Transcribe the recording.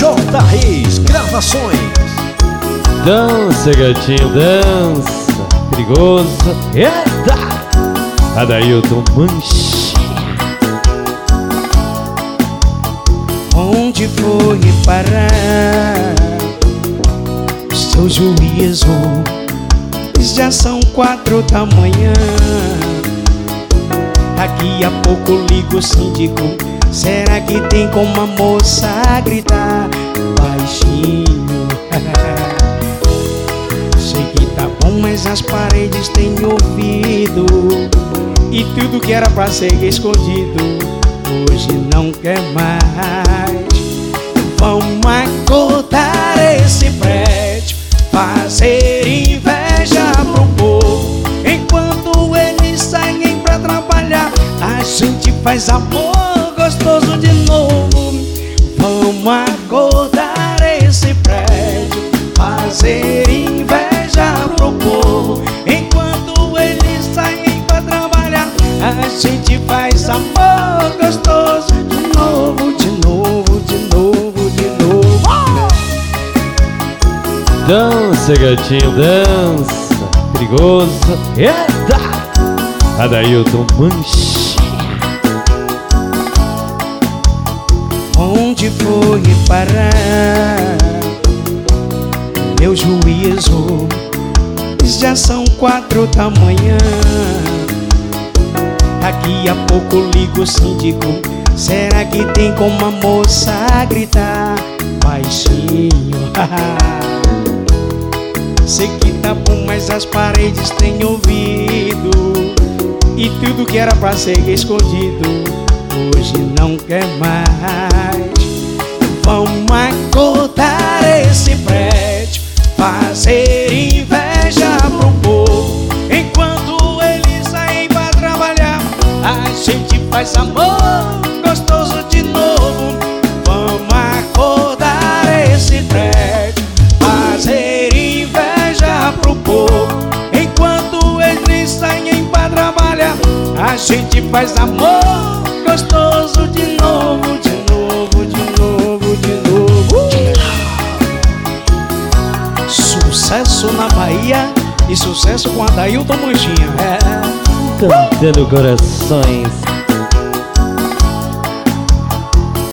J. Reis Gravações. Dança, gatinho, dança. Perigoso. Eita! Adailton Mancha. Onde foi parar seu juízo? Já são 4 da manhã. Daqui a pouco ligo o síndico. Será que tem como a moça gritar baixinho? Sei que tá bom, mas as paredes têm ouvido. E tudo que era pra ser escondido hoje não quer mais. Vamos acordar esse prédio, fazer inveja pro povo. Enquanto eles saem pra trabalhar, a gente faz amor gostoso de novo. Vamos acordar esse prédio, fazer inveja pro povo. Enquanto eles saem pra trabalhar, a gente faz amor gostoso de novo, de novo, de novo, de novo. Dança, gatinho, dança. Perigoso. Eita! Adailton Mancha. Onde foi parar meu juízo? Já são 4 da manhã. Daqui a pouco ligo o síndico. Será que tem como a moça gritar baixinho? Sei que tá bom, mas as paredes têm ouvido. E tudo que era pra ser escondido hoje não quer mais. Vamos acordar esse prédio, fazer inveja pro povo. Enquanto eles saem pra trabalhar, a gente faz amor gostoso de novo. Vamos acordar esse prédio, fazer inveja pro povo. Enquanto eles saem pra trabalhar, a gente faz amor gostoso de novo, de novo, de novo, de novo. Sucesso na Bahia e sucesso com Adailton Manchinha. Cantando corações.